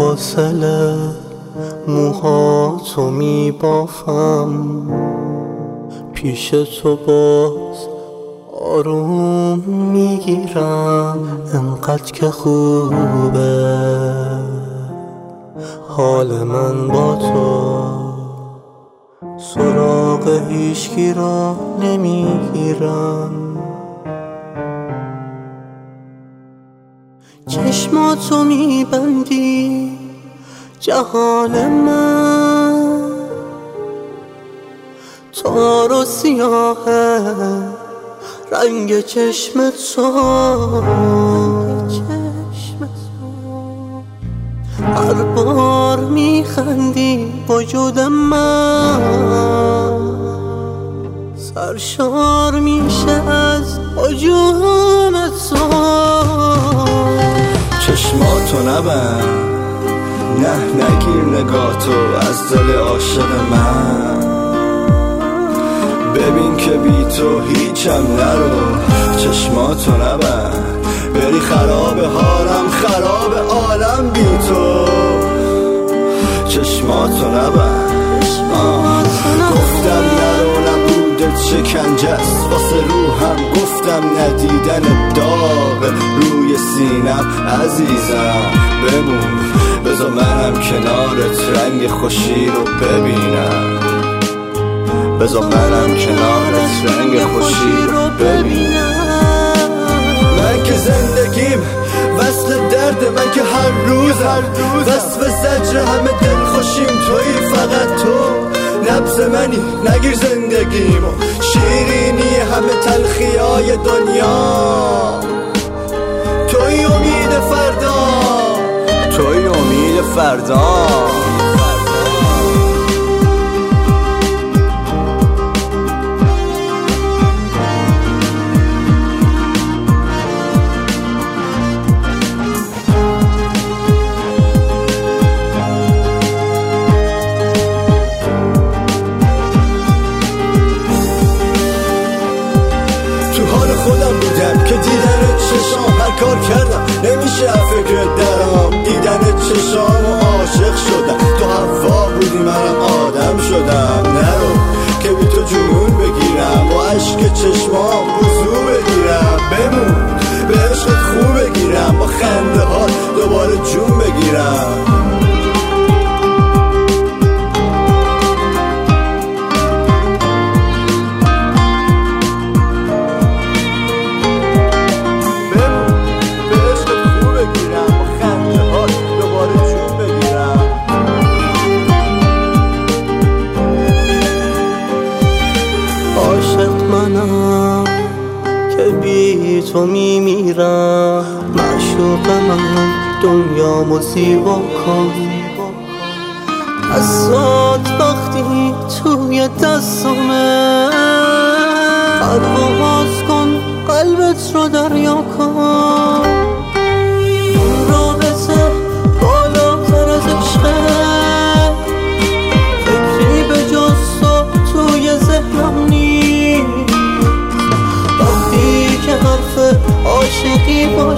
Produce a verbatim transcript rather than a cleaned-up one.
فاصله موهاتو میبافم، پیش تو باز آروم میگیرم. انقدر که خوبه حال من با تو، سراغ هیچکی را نمیگیرم. چشماتو میبندی جهان من، تار و سیاهه رنگ چشم تو. هر بار میخندی وجود من سرشار میشه از هجوم تو. چشماتو نبند، نه نگیر نگاه تو از دل عاشق من. ببین که بی تو هیچم نرو. چشماتو نبند، بری خراب حالم، خراب عالم بی تو. چشماتو نبند، گفتم نرو نبودت شکنجه است واسه روحم. گفتم ندیدن داغ روی سینم عزیزم. بمون بذار منم کنارت رنگ خوشی رو ببینم. بذار منم کنارت رنگ خوشی رو ببینم. من که زندگیم وصل درد، من که هر روز هر روز وصف زجر همه دل خوشیم تویی. فقط تو نبض منی، نگیر زندگیمو. شیرینی همه تلخیای دنیا توی امید فردا، توی امید فردا. خودم بودم که دیدن چشام هر کار کردم نمیشه فکر درام. دیدن چشام و عاشق شدم، تو هوا بودی منم آدم شدم. نرو که بی تو جنون بگیرم و عشق چشمام وضو بگیرم. بمون به عشقت خوب بگیرم، با خنده ها دوباره جون بگیرم. که بی تو میمیرم، معشوق من دنیامو زیبا کن. دستات وقتی توی دستمه، پرواز کن قلبت رو دریا کن. این رابطه بالاتر از عشقه، فکری به جز تو توی ذهنم نیست. حرف عاشقی با